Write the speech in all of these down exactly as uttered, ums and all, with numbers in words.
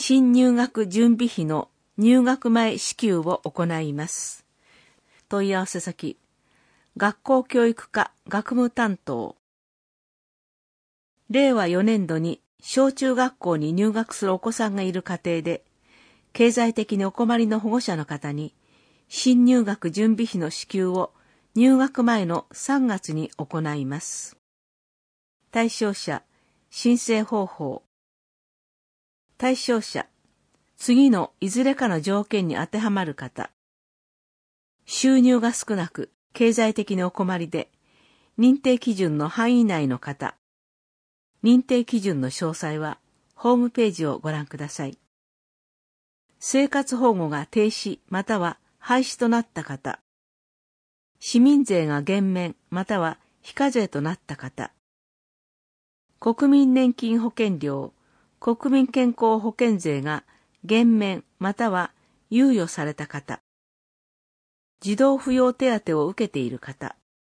新入学準備費の入学前支給を行います。問い合わせ先、学校教育課学務担当。れいわよねんどに小中学校に入学するお子さんがいる家庭で、経済的にお困りの保護者の方に、新入学準備費の支給を入学前のさんがつに行います。対象者、申請方法。対象者、次のいずれかの条件に当てはまる方。収入が少なく、経済的にお困りで、認定基準の範囲内の方。認定基準の詳細は、ホームページをご覧ください。生活保護が停止または廃止となった方。市民税が減免または非課税となった方。国民年金保険料、国民健康保険税が減免または猶予された方。児童扶養手当を受けている方。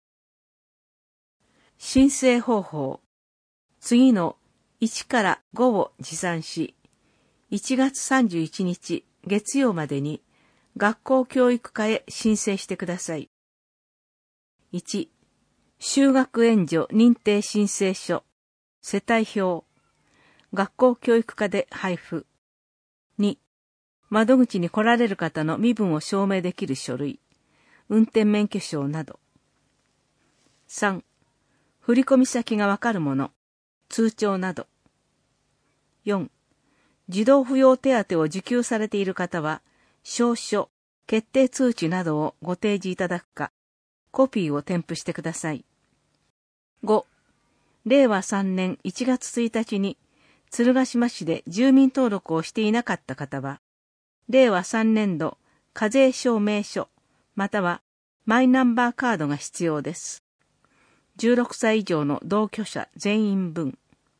申請方法。次のいちからごを持参し、いちがつさんじゅういちにち月曜までに学校教育課へ申請してください。いち、就学援助認定申請書、世帯表、学校教育課で配布。に、窓口に来られる方の身分を証明できる書類、運転免許証など。さん、振込先がわかるもの、通帳など。よん、児童扶養手当を受給されている方は、証書、決定通知などをご提示いただくか、コピーを添付してください。ご、れいわさんねんいちがつついたちに、鶴ヶ島市で住民登録をしていなかった方は、れいわさんねんど課税証明書、またはマイナンバーカードが必要です。じゅうろくさい以上の同居者全員分。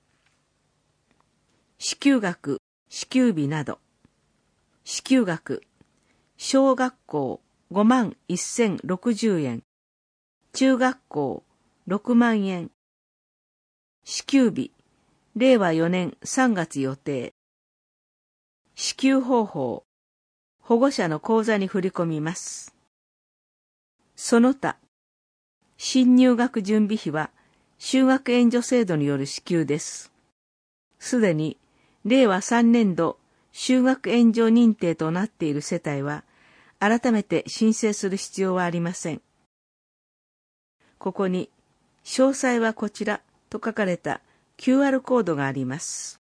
支給額、支給日など。支給額、小学校ごまんせんろくじゅうえん、中学校ろくまんえん。支給日、れいわよねんさんがつ予定。支給方法、保護者の口座に振り込みます。その他、新入学準備費は就学援助制度による支給です。すでにれいわさんねんど就学援助認定となっている世帯は改めて申請する必要はありません。ここに詳細はこちらと書かれた キューアール コードがあります。